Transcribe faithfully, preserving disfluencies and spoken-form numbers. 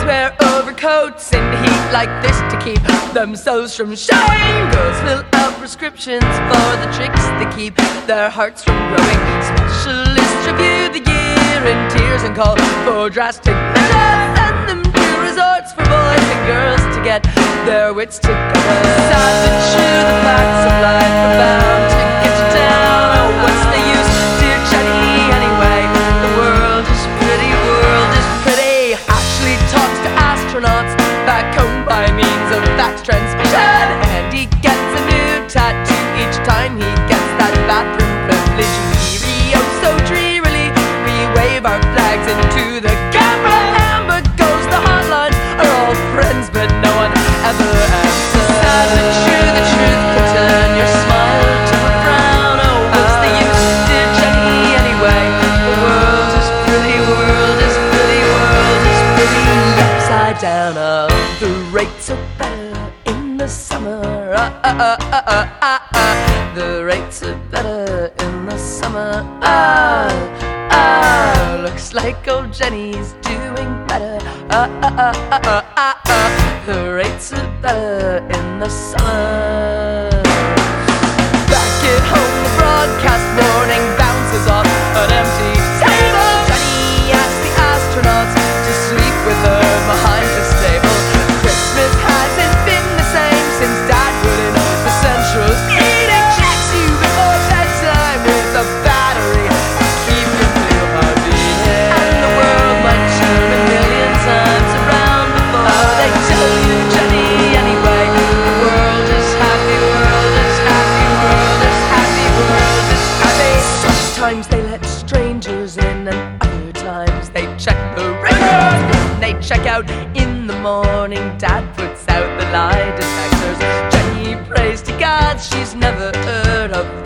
wear overcoats in heat like this to keep themselves from showing. Girls fill out prescriptions for the tricks that keep their hearts from growing. Specialists review the year in tears and call for drastic measures. Send them to resorts for boys and girls to get their wits together. Sad but true, the facts of life are bound to get you down. Oh, what's the use, dear Jenny, anyway? The world is pretty, world is pretty. Ashley talks to astronauts back home by means of fax transmission, and he gets a new tattoo each time he gets that bathroom privilege. We oh so drearily, we wave our flags into the camera. Amber goes, the hotlines are all friends, but no one ever answers. Sad but true, the truth can turn your smile to a frown. Oh, what's the use, dear Jenny, anyway? The world is pretty, world is pretty, world is pretty upside down. Oh, the rates are better in the summer. Ah, ah, ah, ah, ah, ah. The rates are better in the summer. Ah, ah. Looks like old Jenny's doing better. Ah, ah, ah, ah, ah, ah, ah. The rates are better in the summer. Back at home, the broadcast morning bounces off an empty table. Jenny asks the astronauts to sleep with her behind the stable. Christmas hasn't been the same since Dad put in the central heating. Checks you before bedtime with a battery to keep you feel heart beating. And the world might turn a million times around before they tell you, Jenny, anyway. The world is happy, world is happy, world is happy, world is happy. Sometimes they let strangers in, and other times they check the records. When they check out in the morning, Dad puts out the lie detectors. Jenny prays to God she's never heard of